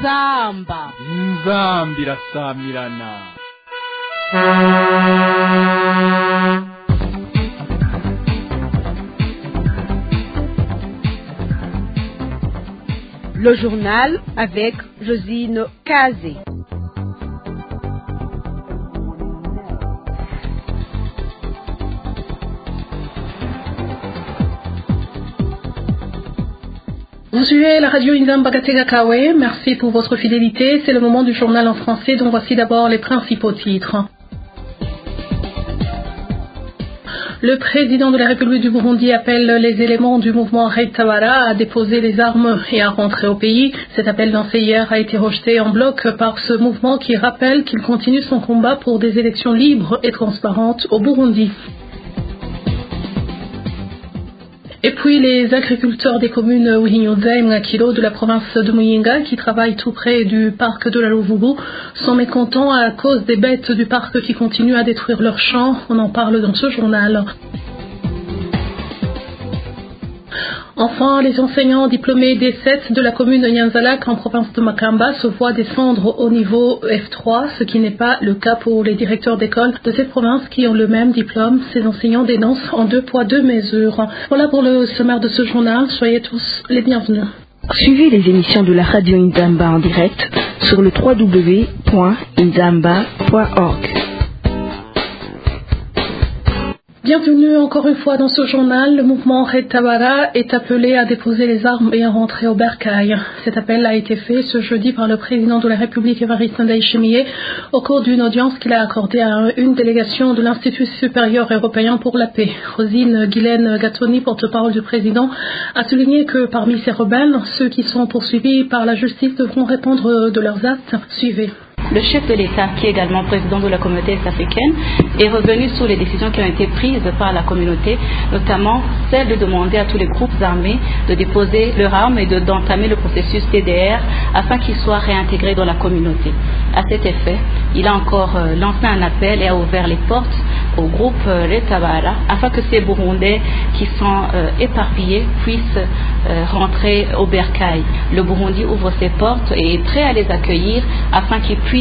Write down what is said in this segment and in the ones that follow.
inzamba irasamirana. Le journal avec Josine Kazé. Vous suivez la radio Inzamba Gatega Kawe, merci pour votre fidélité. C'est le moment du journal en français dont voici d'abord les principaux titres. Le président de la République du Burundi appelle les éléments du mouvement Red Tabara à déposer les armes et à rentrer au pays. Cet appel lancé hier a été rejeté en bloc par ce mouvement qui rappelle qu'il continue son combat pour des élections libres et transparentes au Burundi. Et puis les agriculteurs des communes Uhinyuza et Mwakilo de la province de Muyinga qui travaillent tout près du parc de la Luvubu sont mécontents à cause des bêtes du parc qui continuent à détruire leurs champs. On en parle dans ce journal. Enfin, les enseignants diplômés D7 de la commune de Nyanzalak en province de Makamba se voient descendre au niveau F3, ce qui n'est pas le cas pour les directeurs d'école de cette province qui ont le même diplôme. Ces enseignants dénoncent en 2 poids 2 mesures. Voilà pour le sommaire de ce journal. Soyez tous les bienvenus. Suivez les émissions de la radio Inzamba en direct sur le www.inzamba.org. Bienvenue encore une fois dans ce journal. Le mouvement Red Tabara est appelé à déposer les armes et à rentrer au bercail. Cet appel a été fait ce jeudi par le président de la République Évariste Ndayishimiye au cours d'une audience qu'il a accordée à une délégation de l'Institut supérieur européen pour la paix. Rosine Guylaine Gattoni, porte-parole du président, a souligné que parmi ces rebelles, ceux qui sont poursuivis par la justice devront répondre de leurs actes. Suivez. Le chef de l'État, qui est également président de la communauté est-africaine, est revenu sur les décisions qui ont été prises par la communauté, notamment celle de demander à tous les groupes armés de déposer leurs armes et d'entamer le processus TDR afin qu'ils soient réintégrés dans la communauté. À cet effet, il a encore lancé un appel et a ouvert les portes au groupe Red Tabara afin que ces Burundais qui sont éparpillés puissent rentrer au bercail. Le Burundi ouvre ses portes et est prêt à les accueillir afin qu'ils puissent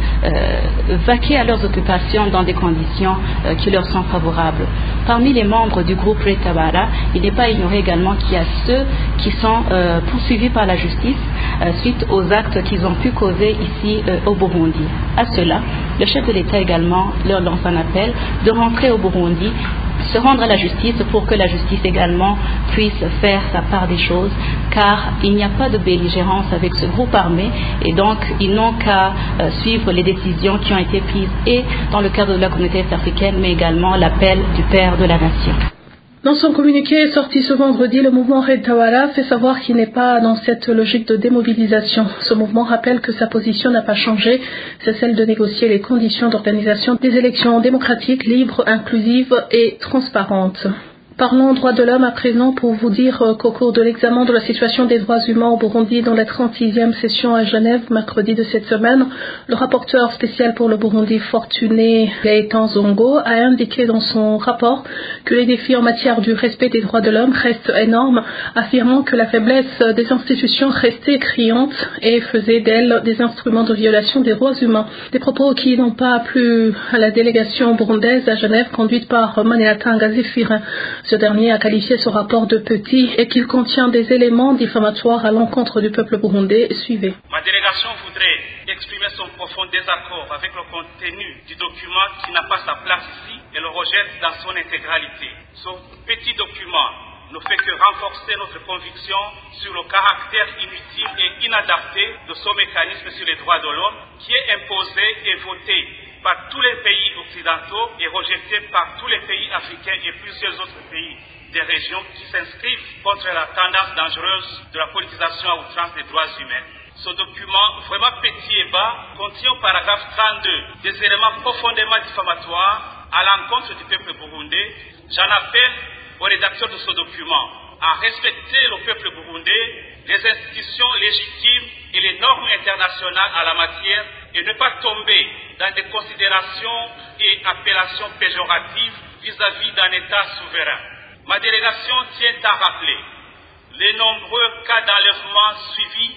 vaquer à leurs occupations dans des conditions qui leur sont favorables. Parmi les membres du groupe Red Tabara, il n'est pas ignoré également qu'il y a ceux qui sont poursuivis par la justice suite aux actes qu'ils ont pu causer ici au Burundi. À cela, le chef de l'État également leur lance un appel de rentrer au Burundi, se rendre à la justice pour que la justice également puisse faire sa part des choses, car il n'y a pas de belligérance avec ce groupe armé et donc ils n'ont qu'à suivre les décisions qui ont été prises et dans le cadre de la communauté est-africaine, mais également l'appel du Père de la Nation. Dans son communiqué sorti ce vendredi, le mouvement Red Tabara fait savoir qu'il n'est pas dans cette logique de démobilisation. Ce mouvement rappelle que sa position n'a pas changé, c'est celle de négocier les conditions d'organisation des élections démocratiques, libres, inclusives et transparentes. Parlons droits de l'homme à présent pour vous dire qu'au cours de l'examen de la situation des droits humains au Burundi dans la 36e session à Genève, mercredi de cette semaine, le rapporteur spécial pour le Burundi, Fortuné Gaëtan Zongo, a indiqué dans son rapport que les défis en matière du respect des droits de l'homme restent énormes, affirmant que la faiblesse des institutions restait criante et faisait d'elles des instruments de violation des droits humains. Des propos qui n'ont pas plu à la délégation burundaise à Genève conduite par Manéata Ngazifira. Ce dernier a qualifié ce rapport de petit et qu'il contient des éléments diffamatoires à l'encontre du peuple burundais. Suivez. Ma délégation voudrait exprimer son profond désaccord avec le contenu du document qui n'a pas sa place ici et le rejette dans son intégralité. Ce petit document ne fait que renforcer notre conviction sur le caractère inutile et inadapté de ce mécanisme sur les droits de l'homme qui est imposé et voté par tous les pays occidentaux et rejeté par tous les pays africains et plusieurs autres pays des régions qui s'inscrivent contre la tendance dangereuse de la politisation à outrance des droits humains. Ce document, vraiment petit et bas, contient au paragraphe 32 des éléments profondément diffamatoires à l'encontre du peuple burundais. J'en appelle aux rédacteurs de ce document à respecter le peuple burundais, les institutions légitimes et les normes internationales en la matière et ne pas tomber dans des considérations et appellations péjoratives vis-à-vis d'un État souverain. Ma délégation tient à rappeler les nombreux cas d'enlèvement suivis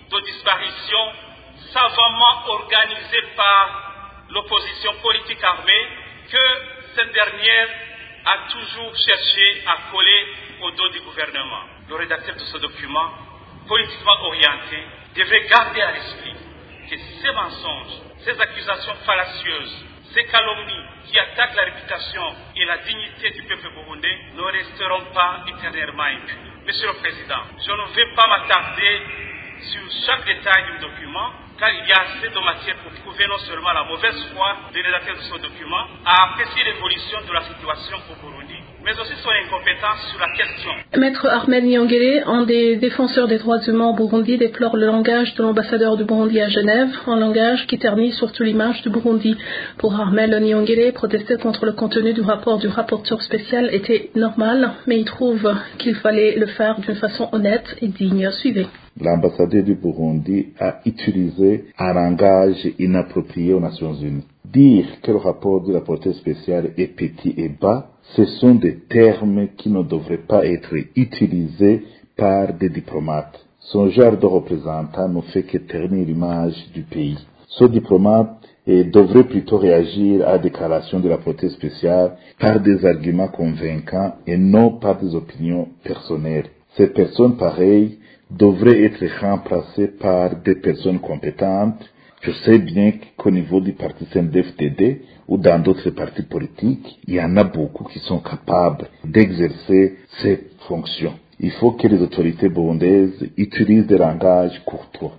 de disparition savamment organisée par l'opposition politique armée que cette dernière a toujours cherché à coller au dos du gouvernement. Le rédacteur de ce document, politiquement orienté, devrait garder à l'esprit que ces mensonges, ces accusations fallacieuses, ces calomnies qui attaquent la réputation et la dignité du peuple burundais ne resteront pas éternellement impunis. Monsieur le Président, je ne vais pas m'attarder sur chaque détail du document, car il y a assez de matière pour prouver non seulement la mauvaise foi des rédacteurs de ce document, à apprécier l'évolution de la situation au Burundi, mais aussi son incompétence sur la question. Maître Armel Nyongere, un des défenseurs des droits humains au Burundi, déplore le langage de l'ambassadeur du Burundi à Genève, un langage qui ternit surtout l'image du Burundi. Pour Armel Nyongere, protester contre le contenu du rapport du rapporteur spécial était normal, mais il trouve qu'il fallait le faire d'une façon honnête et digne. Suivez. L'ambassadeur du Burundi a utilisé un langage inapproprié aux Nations Unies. Dire que le rapport du rapporteur spécial est petit et bas, ce sont des termes qui ne devraient pas être utilisés par des diplomates. Son genre de représentant ne fait que ternir l'image du pays. Ce diplomate devrait plutôt réagir à la déclaration du rapporteur spécial par des arguments convaincants et non par des opinions personnelles. Ces personnes pareilles devraient être remplacées par des personnes compétentes. Je sais bien qu'au niveau du parti CNDD-FDD ou dans d'autres partis politiques, il y en a beaucoup qui sont capables d'exercer ces fonctions. Il faut que les autorités burundaises utilisent des langages courtois.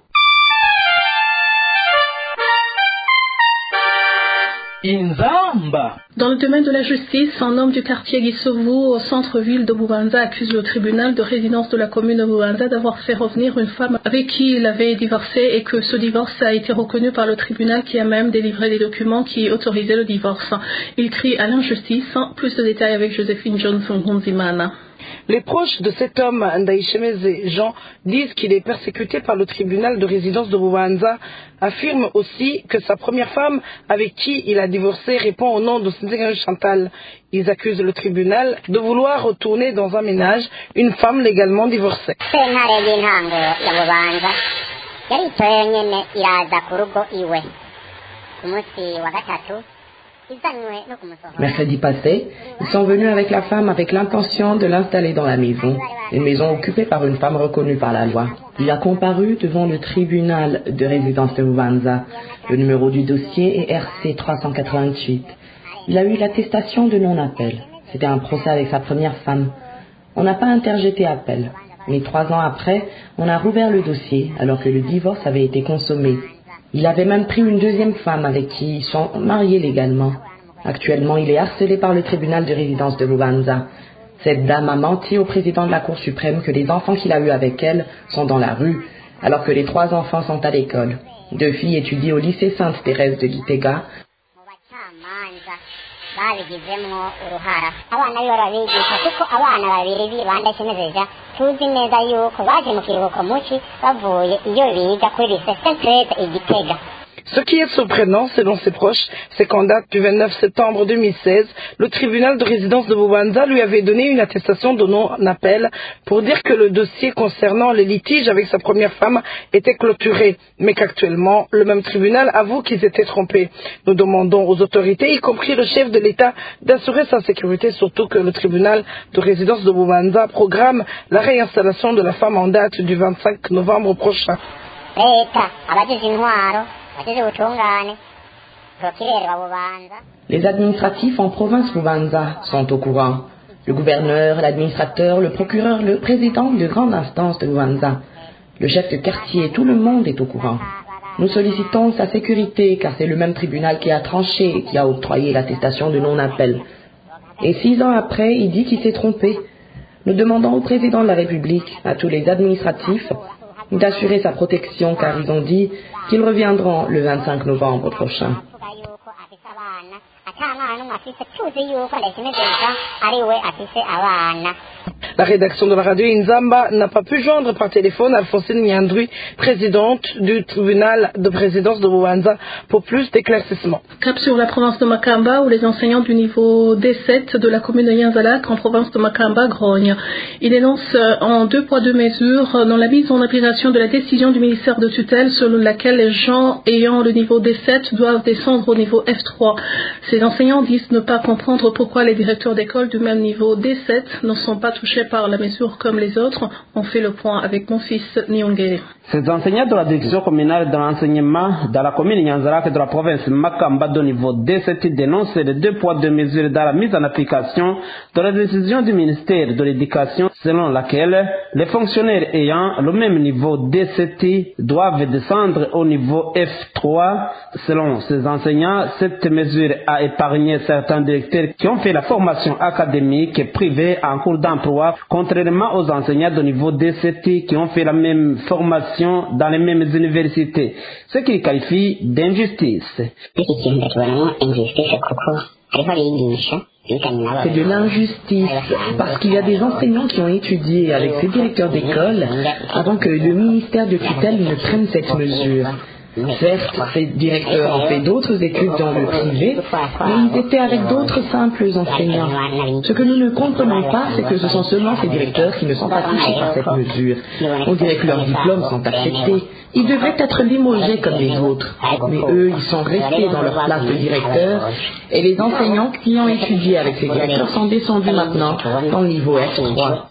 Inzamba. Dans le domaine de la justice, un homme du quartier Gisovu au centre-ville de Bubanza accuse le tribunal de résidence de la commune de Bubanza d'avoir fait revenir une femme avec qui il avait divorcé et que ce divorce a été reconnu par le tribunal qui a même délivré des documents qui autorisaient le divorce. Il crie à l'injustice. Plus de détails avec Joséphine Johnson-Hunzimana. Les proches de cet homme, Ndaïchemeze Jean, disent qu'il est persécuté par le tribunal de résidence de Bubanza, affirment aussi que sa première femme avec qui il a divorcé répond au nom de Sinzingane Chantal. Ils accusent le tribunal de vouloir retourner dans un ménage une femme légalement divorcée. Mercredi passé, ils sont venus avec la femme avec l'intention de l'installer dans la maison, une maison occupée par une femme reconnue par la loi. Il a comparu devant le tribunal de résidence de Bubanza. Le numéro du dossier est RC 388. Il a eu l'attestation de non-appel. C'était un procès avec sa première femme. On n'a pas interjeté appel. Mais 3 ans après, on a rouvert le dossier alors que le divorce avait été consommé. Il avait même pris une deuxième femme avec qui ils sont mariés légalement. Actuellement, il est harcelé par le tribunal de résidence de Bubanza. Cette dame a menti au président de la Cour suprême que les enfants qu'il a eus avec elle sont dans la rue, alors que les 3 enfants sont à l'école. 2 filles étudient au lycée Sainte-Thérèse de Gitega. Ce qui est surprenant, selon ses proches, c'est qu'en date du 29 septembre 2016, le tribunal de résidence de Bubanza lui avait donné une attestation de non-appel pour dire que le dossier concernant les litiges avec sa première femme était clôturé, mais qu'actuellement, le même tribunal avoue qu'ils étaient trompés. Nous demandons aux autorités, y compris le chef de l'État, d'assurer sa sécurité, surtout que le tribunal de résidence de Bubanza programme la réinstallation de la femme en date du 25 novembre prochain. Les administratifs en province Bubanza sont au courant. Le gouverneur, l'administrateur, le procureur, le président de grande instance de Bubanza, le chef de quartier, tout le monde est au courant. Nous sollicitons sa sécurité car c'est le même tribunal qui a tranché et qui a octroyé l'attestation de non-appel. Et 6 ans après, il dit qu'il s'est trompé. Nous demandons au président de la République, à tous les administratifs, d'assurer sa protection car ils ont dit qu'ils reviendront le 25 novembre prochain. La rédaction de la radio Inzamba n'a pas pu joindre par téléphone Alphonsine Nyandrui, présidente du tribunal de présidence de Bubanza, pour plus d'éclaircissements. Cap sur la province de Makamba, où les enseignants du niveau D7 de la commune de Nyanzalak en province de Makamba grognent. Ils dénoncent en 2 poids 2 mesures dans la mise en application de la décision du ministère de tutelle selon laquelle les gens ayant le niveau D7 doivent descendre au niveau F3. Ces enseignants disent ne pas comprendre pourquoi les directeurs d'école du même niveau D7 ne sont pas touchés par la mesure comme les autres. On fait le point avec mon fils Nyongere. Ces enseignants de la direction communale de l'enseignement dans la commune Nyanzalak et de la province Makamba de niveau D7 dénoncent les 2 poids 2 mesures dans la mise en application de la décision du ministère de l'Éducation selon laquelle les fonctionnaires ayant le même niveau D7 doivent descendre au niveau F3. Selon ces enseignants, cette mesure a épargné certains directeurs qui ont fait la formation académique privée en cours d'emploi, contrairement aux enseignants de niveau D7 qui ont fait la même formation dans les mêmes universités, ce qu'ils qualifient d'injustice. C'est de l'injustice, parce qu'il y a des enseignants qui ont étudié avec ces directeurs d'école avant que le ministère de tutelle ne prenne cette mesure. Certes, ces directeurs ont fait d'autres études dans le privé, mais ils étaient avec d'autres simples enseignants. Ce que nous ne comprenons pas, c'est que ce sont seulement ces directeurs qui ne sont pas touchés par cette mesure. On dirait que leurs diplômes sont acceptés. Ils devraient être limogés comme les autres. Mais eux, ils sont restés dans leur place de directeur, et les enseignants qui ont étudié avec ces directeurs sont descendus maintenant dans le niveau F3.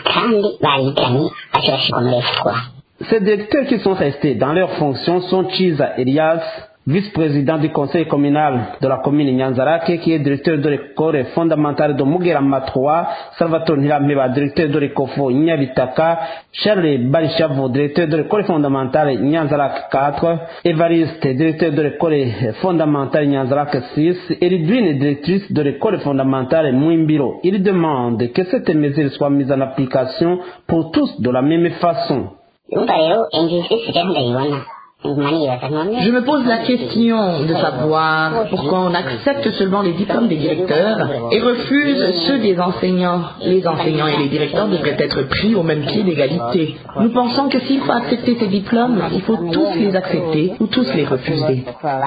Ces directeurs qui sont restés dans leurs fonctions sont Chiza Elias, vice-président du conseil communal de la commune Nyanzarake, qui est directeur de l'école fondamentale de Mugerama 3, Salvatore Nirameba, directeur de l'école Nyabitaka, Charles Barichavo, directeur de l'école fondamentale Nyanzarake 4, Evariste, directeur de l'école fondamentale Nyanzarake 6, et Lidwine, directrice de l'école fondamentale Mouimbiro. Il demande que cette mesure soit mise en application pour tous de la même façon. Je me pose la question de savoir pourquoi on accepte seulement les diplômes des directeurs et refuse ceux des enseignants. Les enseignants et les directeurs devraient être pris au même pied d'égalité. Nous pensons que s'il faut accepter ces diplômes, il faut tous les accepter ou tous les refuser.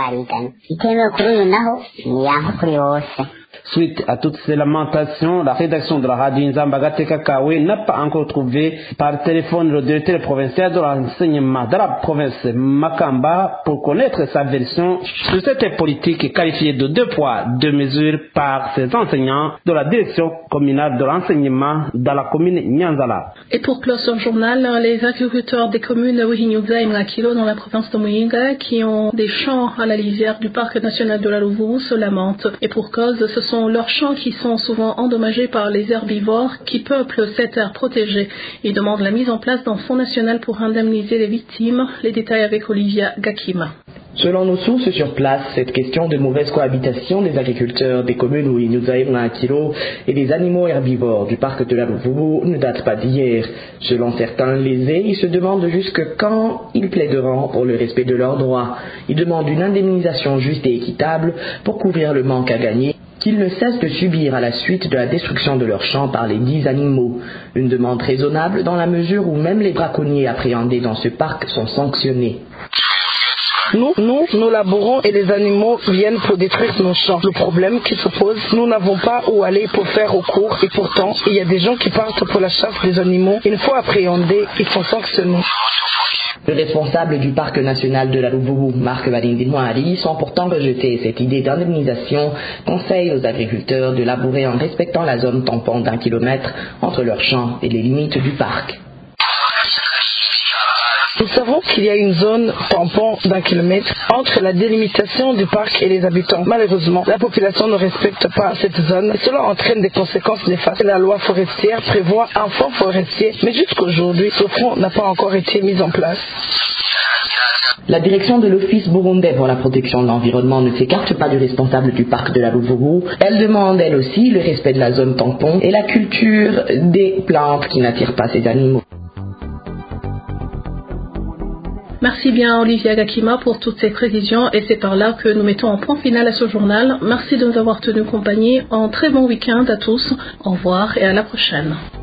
Suite à toutes ces lamentations, la rédaction de la radio Inzamba Gateka-Kawe n'a pas encore trouvé par téléphone le directeur provincial de l'enseignement de la province Makamba pour connaître sa version sur cette politique qualifiée de 2 poids 2 mesures par ses enseignants de la direction communale de l'enseignement dans la commune Nyanzala. Et pour clore ce journal, les agriculteurs des communes Wihinyuza et Mlakilo dans la province de Muyinga qui ont des champs à la lisière du parc national de la Louvourou se lamentent. Et pour cause, ce sont leurs champs qui sont souvent endommagés par les herbivores qui peuplent cette aire protégée. Ils demandent la mise en place d'un fonds national pour indemniser les victimes. Les détails avec Olivia Gakima. Selon nos sources sur place, cette question de mauvaise cohabitation des agriculteurs des communes où il nous a un kilo et des animaux herbivores du parc de la Louvourou ne date pas d'hier. Selon certains lésés, ils se demandent jusque quand ils plaideront pour le respect de leurs droits. Ils demandent une indemnisation juste et équitable pour couvrir le manque à gagner qu'ils ne cessent de subir à la suite de la destruction de leurs champs par les 10 animaux. Une demande raisonnable dans la mesure où même les braconniers appréhendés dans ce parc sont sanctionnés. Nous labourons et les animaux viennent pour détruire nos champs. Le problème qui se pose, nous n'avons pas où aller pour faire recours et pourtant, il y a des gens qui partent pour la chasse des animaux. Une fois appréhendés, ils sont sanctionnés. Le responsable du parc national de la Louvourou, Marc Valindinoari, sans pourtant rejeter cette idée d'indemnisation, conseille aux agriculteurs de labourer en respectant la zone tampon d'1 kilomètre entre leurs champs et les limites du parc. Nous savons qu'il y a une zone tampon d'1 kilomètre entre la délimitation du parc et les habitants. Malheureusement, la population ne respecte pas cette zone et cela entraîne des conséquences néfastes. La loi forestière prévoit un fonds forestier, mais jusqu'aujourd'hui, ce fonds n'a pas encore été mis en place. La direction de l'Office burundais pour la protection de l'environnement ne s'écarte pas du responsable du parc de la Louvourou. Elle demande, elle aussi, le respect de la zone tampon et la culture des plantes qui n'attirent pas ces animaux. Merci bien Olivia Gakima pour toutes ces précisions et c'est par là que nous mettons un point final à ce journal. Merci de nous avoir tenu compagnie. Un très bon week-end à tous. Au revoir et à la prochaine.